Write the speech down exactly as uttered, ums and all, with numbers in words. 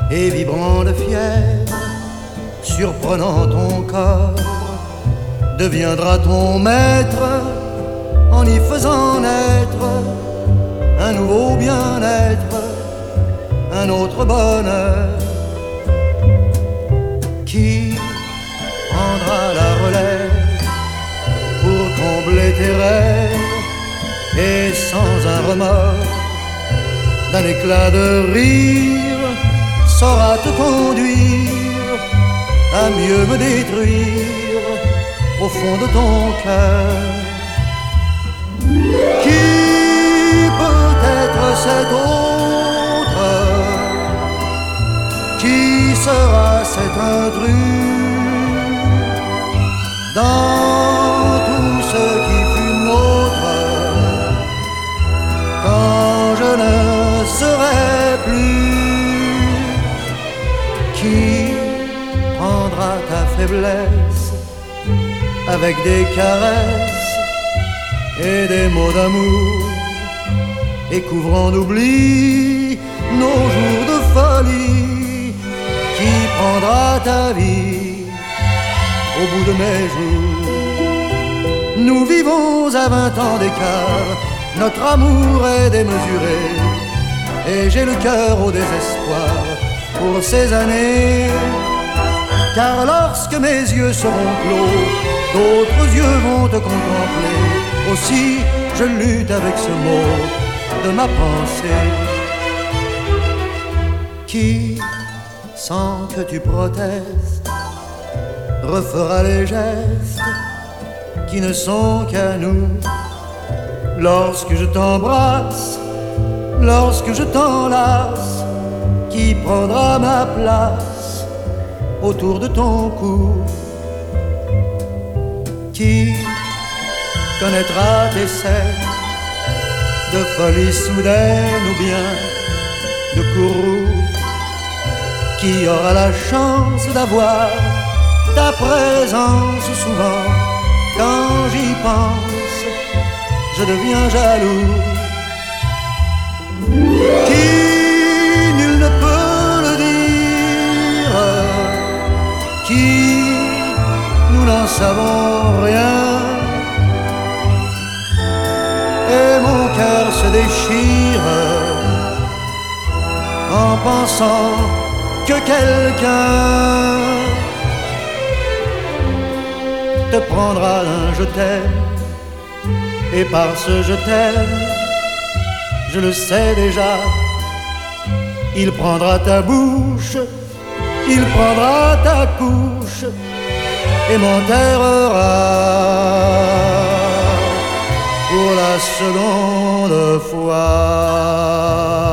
et vibrant de fièvre, surprenant ton corps, deviendra ton maître en y faisant naître un nouveau bien-être, un autre bonheur. Qui prendra la relève pour combler tes rêves et sans un remords, d'un éclat de rire, saura te conduire à mieux me détruire au fond de ton cœur. Qui peut être cet autre? Qui sera cet intrus dans tout ce qui fut nôtre quand je ne serai plus? Qui prendra ta faiblesse avec des caresses et des mots d'amour et couvrant d'oubli nos jours de folie? Qui prendra ta vie au bout de mes jours? Nous vivons à vingt ans d'écart, notre amour est démesuré, et j'ai le cœur au désespoir pour ces années. Car lorsque mes yeux seront clos, d'autres yeux vont te contempler. Aussi je lutte avec ce mot de ma pensée. Qui, sans que tu protestes, refera les gestes qui ne sont qu'à nous? Lorsque je t'embrasse, lorsque je t'enlace, qui prendra ma place autour de ton cou? Qui connaîtra tes scènes de folie soudaine ou bien de courroux? Qui aura la chance d'avoir ta présence souvent? Quand j'y pense, je deviens jaloux. Qui, nul ne peut le dire, qui, nous n'en savons rien, et mon cœur se déchire en pensant que quelqu'un te prendra un je t'aime, et par ce je t'aime, je le sais déjà, il prendra ta bouche, il prendra ta couche et m'enterrera pour la seconde fois.